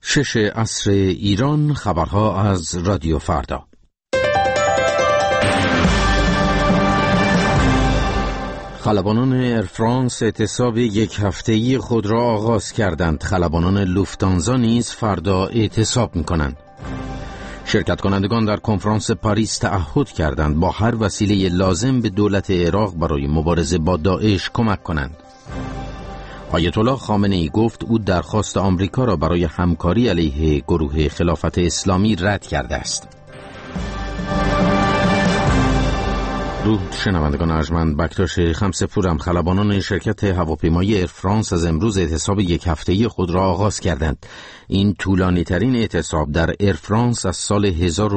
6 عصر ایران. خبرها از رادیو فردا. خلبانان ایرفرانس اعتصاب یک هفته‌ای خود را آغاز کردند. خلبانان لوفتانزا نیز فردا اعتصاب می‌کنند. شرکت کنندگان در کنفرانس پاریس تعهد کردند با هر وسیله لازم به دولت عراق برای مبارزه با داعش کمک کنند. آیت الله خامنه‌ای گفت او درخواست آمریکا را برای همکاری علیه گروه خلافت اسلامی رد کرده است. شنوندگان ارجمند، بکتاش خمسپورم، خلبانان شرکت هواپیمایی ایرفرانس از امروز اعتصاب یک هفته‌ای خود را آغاز کردند. این طولانی ترین اعتصاب در ایرفرانس از سال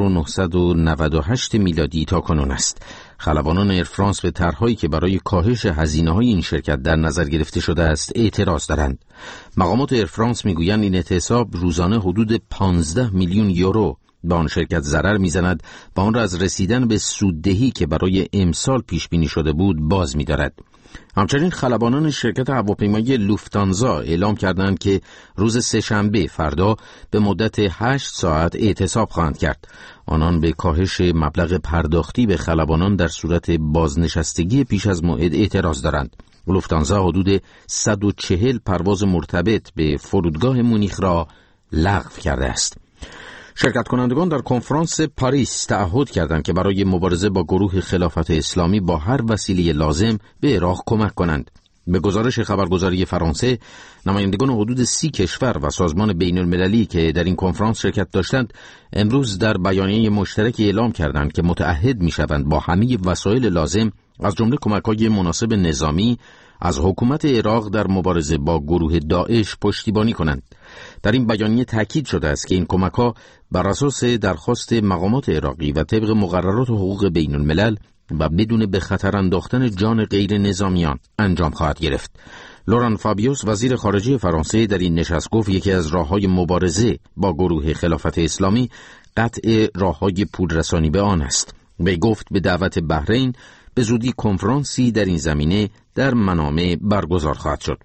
1998 میلادی تا کنون است. خلبانان ایرفرانس به طرح‌هایی که برای کاهش هزینه‌های این شرکت در نظر گرفته شده است اعتراض دارند. مقامات ایرفرانس میگویند این اعتصاب روزانه حدود 15 میلیون یورو به آن شرکت ضرر میزند و آن را از رسیدن به سوددهی که برای امسال پیش بینی شده بود باز می‌دارد. همچنین خلبانان شرکت هواپیمایی لوفتانزا اعلام کردند که روز سه‌شنبه فردا به مدت 8 ساعت اعتصاب خواهند کرد. آنان به کاهش مبلغ پرداختی به خلبانان در صورت بازنشستگی پیش از موعد اعتراض دارند. لوفتانزا حدود 140 پرواز مرتبط به فرودگاه مونیخ را لغو کرده است. شرکت کنندگان در کنفرانس پاریس تعهد کردند که برای مبارزه با گروه خلافت اسلامی با هر وسیله لازم به عراق کمک کنند. به گزارش خبرگزاری فرانسه، نمایندگان حدود 30 کشور و سازمان بین المللی که در این کنفرانس شرکت داشتند امروز در بیانیه مشترکی اعلام کردند که متعهد می‌شوند با همه وسایل لازم از جمله کمک‌های مناسب نظامی از حکومت عراق در مبارزه با گروه داعش پشتیبانی کنند. در این بیانیه تاکید شده است که این کمک‌ها بر اساس درخواست مقامات عراقی و طبق مقررات حقوق بین الملل و بدون به خطر انداختن جان غیر نظامیان انجام خواهد گرفت. لوران فابیوس وزیر خارجه فرانسه در این نشست گفت یکی از راه‌های مبارزه با گروه خلافت اسلامی قطع راه‌های پولرسانی به آن است. وی گفت به دعوت بحرین به زودی کنفرانسی در این زمینه در منامه برگزار خواهد شد.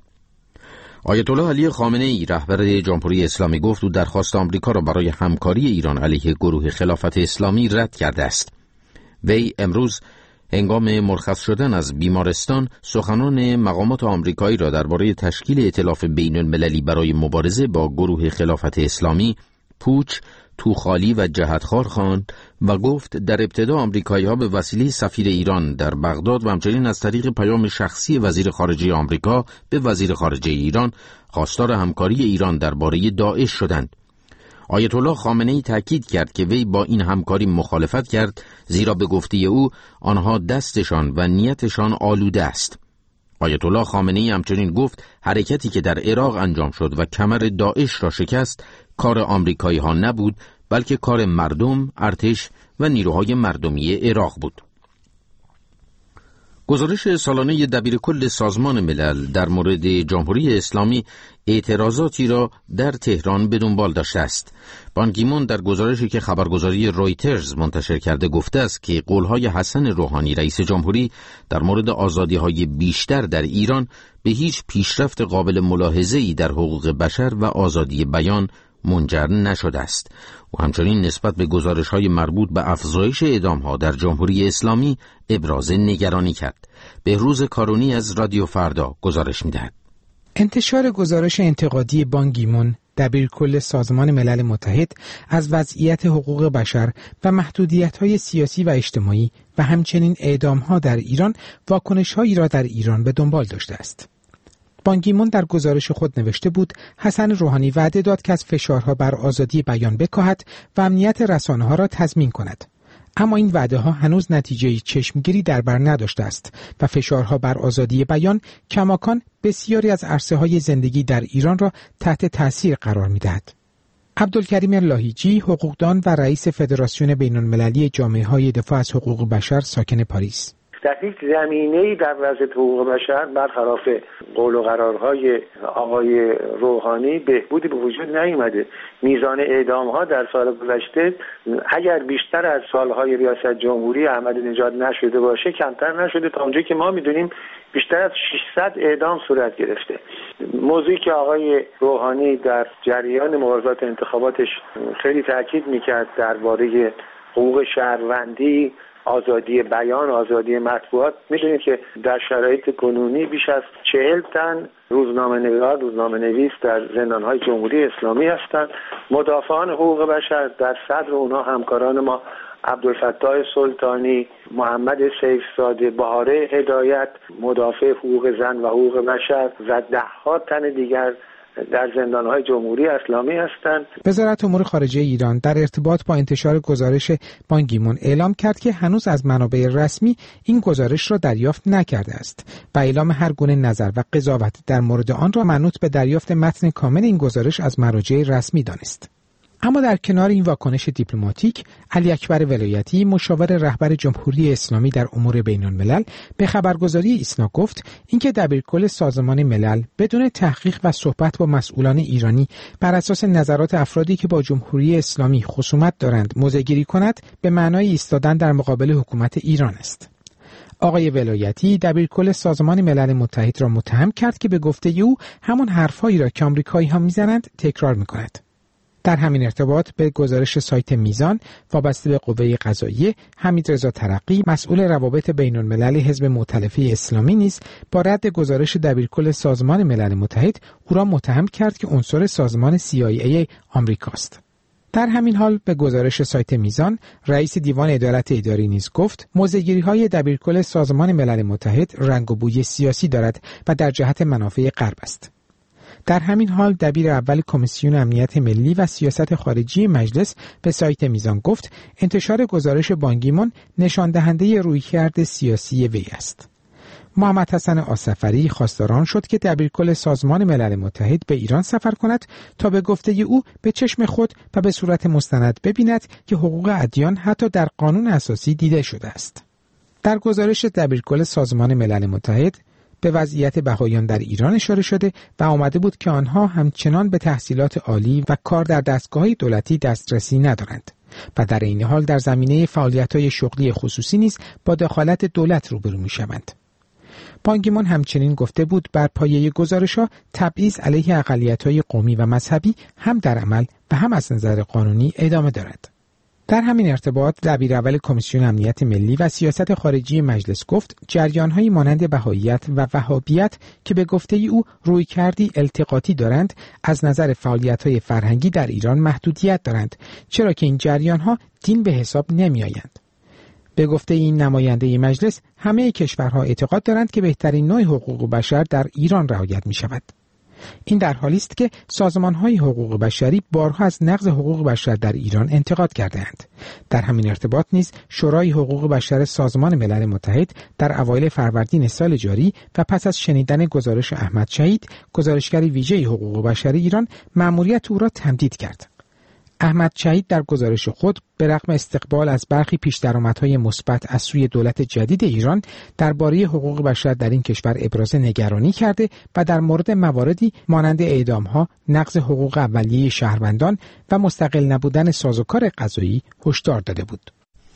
آیت الله علی خامنه‌ای رهبر جمهوری اسلامی گفت او درخواست آمریکا را برای همکاری ایران علیه گروه خلافت اسلامی رد کرده است. وی امروز هنگام مرخص شدن از بیمارستان سخنان مقامات آمریکایی را درباره تشکیل ائتلاف بین المللی برای مبارزه با گروه خلافت اسلامی پوچ، توخالی و جهتخوار خواند و گفت در ابتدا آمریکایی‌ها به وسیله سفیر ایران در بغداد و همچنین از طریق پیام شخصی وزیر خارجه آمریکا به وزیر خارجه ایران خواستار همکاری ایران درباره داعش شدند. آیت الله خامنه‌ای تاکید کرد که وی با این همکاری مخالفت کرد، زیرا به گفته او آنها دستشان و نیتشان آلوده است. آیت الله خامنه‌ای همچنین گفت حرکتی که در عراق انجام شد و کمر داعش را شکست کار آمریکایی‌ها نبود، بلکه کار مردم، ارتش و نیروهای مردمی عراق بود. گزارش سالانه دبیرکل سازمان ملل در مورد جمهوری اسلامی اعتراضاتی را در تهران به دنبال داشته است. بان کی مون در گزارشی که خبرگزاری رویترز منتشر کرده گفته است که قولهای حسن روحانی رئیس جمهوری در مورد آزادی‌های بیشتر در ایران به هیچ پیشرفت قابل ملاحظه‌ای در حقوق بشر و آزادی بیان منجر نشده است. و همچنین نسبت به گزارش‌های مربوط به افزایش اعدام‌ها در جمهوری اسلامی ابراز نگرانی کرد. بهروز کارونی از رادیو فردا گزارش می‌دهد. انتشار گزارش انتقادی بان کی مون دبیرکل سازمان ملل متحد از وضعیت حقوق بشر و محدودیت‌های سیاسی و اجتماعی و همچنین اعدام‌ها در ایران واکنش‌هایی را در ایران به دنبال داشته است. بان کی مون در گزارش خود نوشته بود حسن روحانی وعده داد که از فشارها بر آزادی بیان بکاهد و امنیت رسانه‌ها را تضمین کند. اما این وعده‌ها هنوز نتیجه چشمگیری در بر نداشته است و فشارها بر آزادی بیان کماکان بسیاری از عرصه‌های زندگی در ایران را تحت تأثیر قرار می‌دهد. عبدالکریم لاهیجی، حقوقدان و رئیس فدراسیون بین‌المللی جامعه‌های دفاع از حقوق بشر ساکن پاریس: در هیچ زمینه‌ای در وضعیت حقوق بشر برخلاف قول و قرارهای آقای روحانی بهبودی به وجود نیامده. میزان اعدام‌ها در سال گذشته اگر بیشتر از سالهای ریاست جمهوری احمدی نژاد نشده باشه کمتر نشده، تا اونجایی که ما میدونیم بیشتر از 600 اعدام صورت گرفته. موضوعی که آقای روحانی در جریان مبارزات انتخاباتش خیلی تاکید میکرد درباره حقوق شهروندی، آزادی بیان، آزادی مطبوعات، میدونید که در شرایط کنونی بیش از 40 تن روزنامه‌نگار، روزنامه‌نویس در زندان‌های جمهوری اسلامی هستند. مدافعان حقوق بشر در صدر اونها همکاران ما عبدالفتاح سلطانی، محمد سیفزاده، بهاره هدایت، مدافع حقوق زن و حقوق بشر و ده‌ها تن دیگر در زندان‌های جمهوری اسلامی هستند. وزارت امور خارجه ایران در ارتباط با انتشار گزارش بان کی مون اعلام کرد که هنوز از منابع رسمی این گزارش را دریافت نکرده است و اعلام هر گونه نظر و قضاوت در مورد آن را منوط به دریافت متن کامل این گزارش از مراجع رسمی دانست. اما در کنار این واکنش دیپلماتیک، علی اکبر ولایتی، مشاور رهبر جمهوری اسلامی در امور بین‌الملل، به خبرگزاری ایسنا گفت اینکه دبیرکل سازمان ملل بدون تحقیق و صحبت با مسئولان ایرانی بر اساس نظرات افرادی که با جمهوری اسلامی خصومت دارند موضع‌گیری کند، به معنای ایستادن در مقابل حکومت ایران است. آقای ولایتی دبیرکل سازمان ملل متحد را متهم کرد که به گفته او همان حرف‌هایی را که آمریکایی‌ها می‌زنند تکرار می‌کند. در همین ارتباط به گزارش سایت میزان وابسته به قوه قضاییه، حمیدرضا ترقی مسئول روابط بین الملل حزب مؤتلفه اسلامی نیز با رد گزارش دبیرکل سازمان ملل متحد او را متهم کرد که عنصر سازمان CIA آمریکاست. در همین حال به گزارش سایت میزان، رئیس دیوان عدالت اداری نیز گفت موضع‌گیری‌های دبیرکل سازمان ملل متحد رنگ و بوی سیاسی دارد و در جهت منافع غرب است. در همین حال دبیر اول کمیسیون امنیت ملی و سیاست خارجی مجلس به سایت میزان گفت انتشار گزارش بان کی مون نشان دهنده رویکرد سیاسی وی است. محمد حسن آصفری خواستار آن شد که دبیرکل سازمان ملل متحد به ایران سفر کند تا به گفته او به چشم خود و به صورت مستند ببیند که حقوق ادیان حتی در قانون اساسی دیده شده است. در گزارش دبیرکل سازمان ملل متحد به وضعیت بهائیان در ایران اشاره شده و آمده بود که آنها همچنان به تحصیلات عالی و کار در دستگاه‌های دولتی دسترسی ندارند و در این حال در زمینه فعالیت‌های شغلی خصوصی نیز با دخالت دولت روبرو می‌شوند. بان کی مون همچنین گفته بود بر پایه گزارش‌ها تبعیض علیه اقلیت‌های قومی و مذهبی هم در عمل و هم از نظر قانونی ادامه دارد. در همین ارتباط دبیر اول کمیسیون امنیت ملی و سیاست خارجی مجلس گفت جریان‌هایی مانند بهائیت و وهابیت که به گفته او رویکردی التقاطی دارند از نظر فعالیت‌های فرهنگی در ایران محدودیت دارند، چرا که این جریان‌ها دین به حساب نمی‌آیند. به گفته این نماینده مجلس همه کشورها اعتقاد دارند که بهترین نوع حقوق بشر در ایران رعایت می‌شود. این در حالی است که سازمان‌های حقوق بشری بارها از نقض حقوق بشر در ایران انتقاد کرده‌اند. در همین ارتباط نیز شورای حقوق بشر سازمان ملل متحد در اوایل فروردین سال جاری و پس از شنیدن گزارش احمد شهید، گزارشگر ویژه حقوق بشر ایران، مأموریت او را تمدید کرد. احمد شهید در گزارش خود به رغم استقبال از برخی پیش‌درآمدهای مثبت از سوی دولت جدید ایران درباره حقوق بشر در این کشور ابراز نگرانی کرده و در مورد مواردی مانند اعدام‌ها، نقض حقوق اولیه شهروندان و مستقل نبودن سازوکار قضایی هشدار داده بود.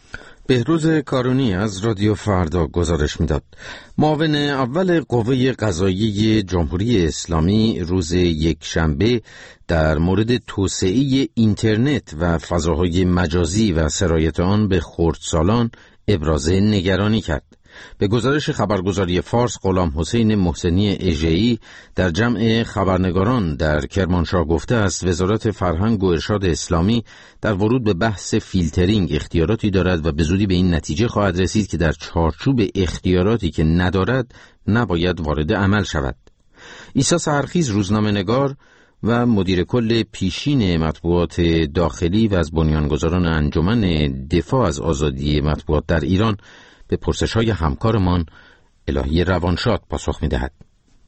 بهروز کارونی از رادیو فردا گزارش میداد. معاون اول قوه قضاییه جمهوری اسلامی روز یکشنبه در مورد توسعه اینترنت و فضاهای مجازی و سرایت آن به خردسالان ابراز نگرانی کرد. به گزارش خبرگزاری فارس، غلام حسین محسنی اژه‌ای در جمع خبرنگاران در کرمانشاه گفته است وزارت فرهنگ و ارشاد اسلامی در ورود به بحث فیلترینگ اختیاراتی دارد و به زودی به این نتیجه خواهد رسید که در چارچوب اختیاراتی که ندارد نباید وارد عمل شود. عیسی سحرخیز روزنامه‌نگار و مدیر کل پیشین مطبوعات داخلی و از بنیانگذاران انجمن دفاع از آزادی مطبوعات در ایران به پرسش‌های همکارمان الهی روانشاد پاسخ می‌دهد.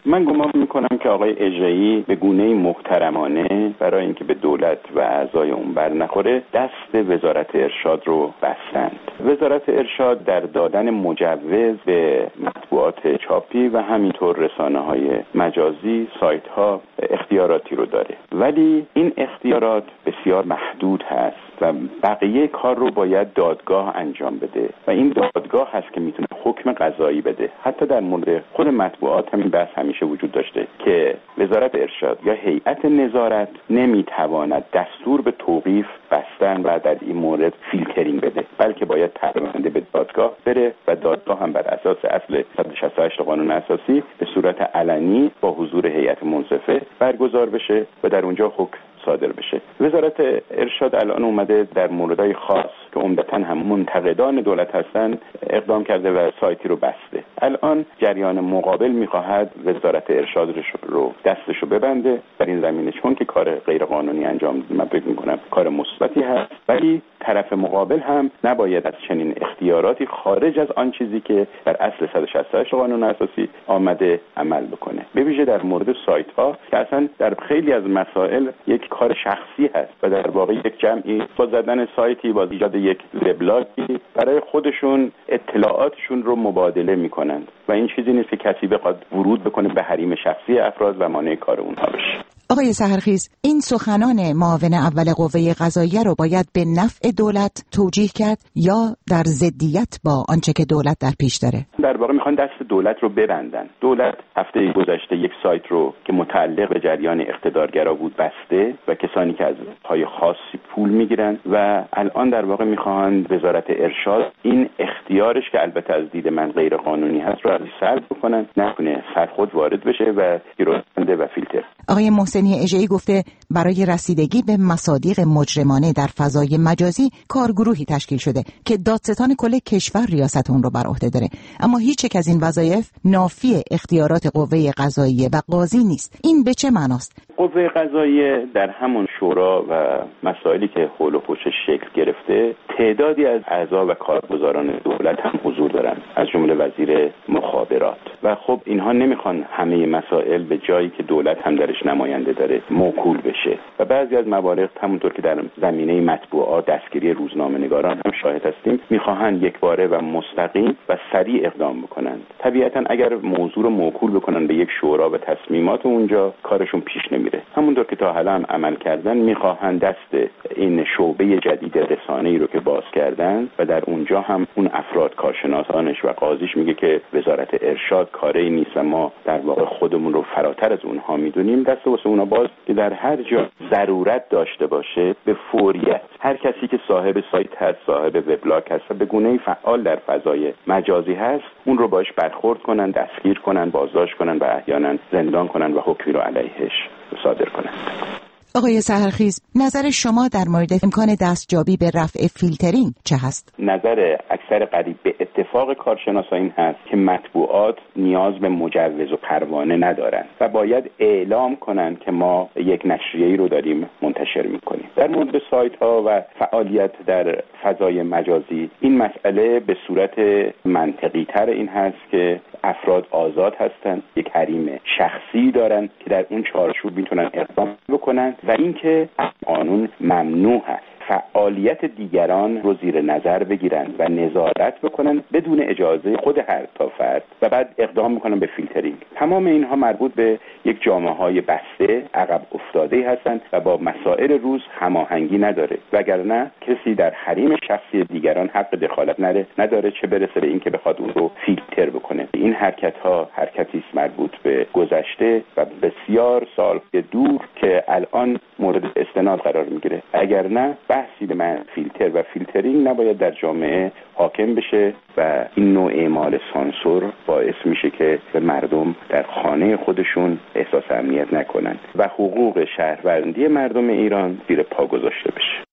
من گمان میکنم که آقای اژه‌ای به گونه‌ای محترمانه برای اینکه به دولت و اعضای اون بر نخوره دست وزارت ارشاد رو بستند. وزارت ارشاد در دادن مجوز به مطبوعات چاپی و همینطور رسانه‌های مجازی، سایت‌ها اختیاراتی رو داره، ولی این اختیارات بسیار محدود هست و بقیه کار رو باید دادگاه انجام بده و این دادگاه هست که میتونه حکم قضایی بده. حتی در مورد خود مطبوعات همین بحث همیشه وجود داشته که وزارت ارشاد یا هیئت نظارت نمیتواند دستور به توقیف، بستن و در این مورد فیلترینگ بده، بلکه باید پرونده به دادگاه بره و دادگاه هم بر اساس اصل 168 قانون اساسی به صورت علنی با حضور هیئت منصفه برگزار بشه و در اونجا حکم صادر بشه. وزارت ارشاد الان اومده در موردهای خاص که عمدتاً هم منتقدان دولت هستن اقدام کرده و سایتی رو بسته. الان جریان مقابل میخواهد وزارت ارشاد رو دستشو ببنده در این زمینه، چون که کار غیر قانونی انجام داده. من فکر میکنم کار مثبتی هست، ولی طرف مقابل هم نباید از چنین اختیاراتی خارج از آن چیزی که در اصل 168 قانون اساسی آمده عمل بکنه. به ویژه در مورد سایت ها که اصلا در خیلی از مسائل یک کار شخصی هست و در واقع یک جمعی با زدن سایتی، با ایجاد یک وبلاگی برای خودشون اطلاعاتشون رو مبادله میکنند و این چیزی نیست که کسی بخواد ورود بکنه به حریم شخصی افراد و مانع کار اونها بشه. آقای سحرخیز، این سخنان معاون اول قوه قضاییه رو باید به نفع دولت توجیه کرد یا در ضدیت با آنچه که دولت در پیش داره؟ در واقع میخوان دست دولت رو ببندن. دولت هفته گذشته یک سایت رو که متعلق به جریان اقتدارگرا بود بسته و کسانی که از پای خاصی پول میگیرن و الان در واقع میخوان وزارت ارشاد این اختیارش که البته از دید من غیر قانونی هست رو ازش سلب بکنن، نکنه سرخود وارد بشه و گیرنده و فیلتر. آقای محسنی اژه‌ای گفته برای رسیدگی به مصادیق مجرمانه در فضای مجازی کارگروهی تشکیل شده که دادستان کل کشور ریاست اون رو بر عهده داره، اما هیچ یک از این وظایف نافی اختیارات قوه قضاییه و قاضی نیست. این به چه معناست؟ قوه قضاییه در همون شورا و مسائلی که حول و حوشش شکل گرفته تعدادی از اعضا و کارگزاران دولت هم حضور دارن، از جمله وزیر مخابرات، و خب اینها نمیخوان همه مسائل به جایی که دولت هم درش نماینده داره موکول بشه و بعضی از موارد همونطور که در زمینه مطبوعات، دستگیری روزنامه‌نگاران هم شاهد هستیم، میخواهند یکباره و مستقیم و سریع اقدام بکنن. طبیعتا اگر موضوع رو موکول بکنن به یک شورا و تصمیمات اونجا کارشون پیش نمیره. همونطور که تا حالا هم عمل کردن میخواهند دست این شعبه جدید رسانه‌ای رو که باز کردن و در اونجا هم اون افراد کارشناسانش و قاضیش میگه که وزارت ارشاد کاری نیست و ما در واقع خودمون رو فراتر از اونها میدونیم، دست واسه اونا باز که در هر جا ضرورت داشته باشه به فوریت هر کسی که صاحب سایت هست، صاحب وبلاگ هست و به گونه‌ای فعال در فضای مجازی هست اون رو باش برخورد کنن، دستگیر کنن، بازداشت کنن و احیانا زندان کنن و حکمی رو علیهش صادر کنن. آقای سحرخیز، نظر شما در مورد امکان دستیابی به رفع فیلترینگ چه هست؟ نظر اکثر قریب به اتفاق کارشناسا این هست که مطبوعات نیاز به مجوز و پروانه ندارن و باید اعلام کنن که ما یک نشریه‌ای رو داریم منتشر میکنیم. در مورد سایت ها و فعالیت در فضای مجازی این مسئله به صورت منطقی تر این هست که افراد آزاد هستند، یک حریم شخصی دارن که در اون چارچوب میتونن اقدام بکنن و اینکه قانون ممنوع هست فعالیت دیگران رو زیر نظر بگیرن و نظارت بکنن بدون اجازه خود هر تا فرد و بعد اقدام میکنن به فیلترینگ. تمام اینها مربوط به یک جامعه‌های بسته عقب افتاده هستند و با مسائل روز هماهنگی نداره، وگرنه کسی در حریم شخصی دیگران حق دخالت نداره، چه برسه به این که بخواد اون رو فیلتر بکنه. این حرکت‌ها حرکتی است مربوط به گذشته و بسیار سال دور که الان مورد استناد قرار میگیره. اگر نه بحثی به من فیلتر و فیلترینگ نباید در جامعه حاکم بشه و این نوع اعمال سانسور باعث میشه که به مردم در خانه خودشون احساس امنیت نکنن و حقوق شهروندی مردم ایران زیر پا گذاشته بشه.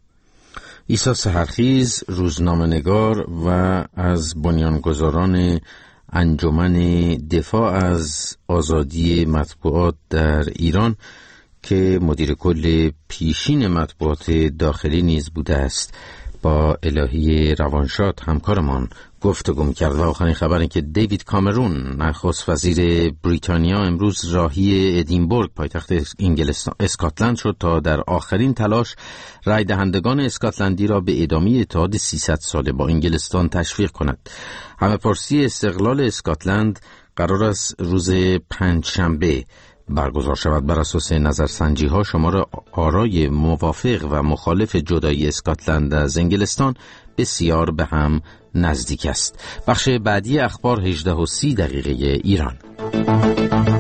عیسی سحرخیز، روزنامه‌نگار و از بنیانگذاران انجمن دفاع از آزادی مطبوعات در ایران که مدیر کل پیشین مطبوعات داخلی نیز بوده است، با الهی روانشاد همکارمان گفتگو کرد. و آخرین خبری که دیوید کامرون نخست وزیر بریتانیا امروز راهی ادینبورگ پایتخت اسکاتلند شد تا در آخرین تلاش رای دهندگان اسکاتلندی را به ادامه اتحاد 300 ساله با انگلستان تشویق کند. همه پرسی استقلال اسکاتلند قرار است روز پنجشنبه برگزار شود. بر اساس نظرسنجی ها شمار آرای موافق و مخالف جدایی اسکاتلند از انگلستان بسیار به هم نزدیک است. بخش بعدی اخبار 18:30 ایران.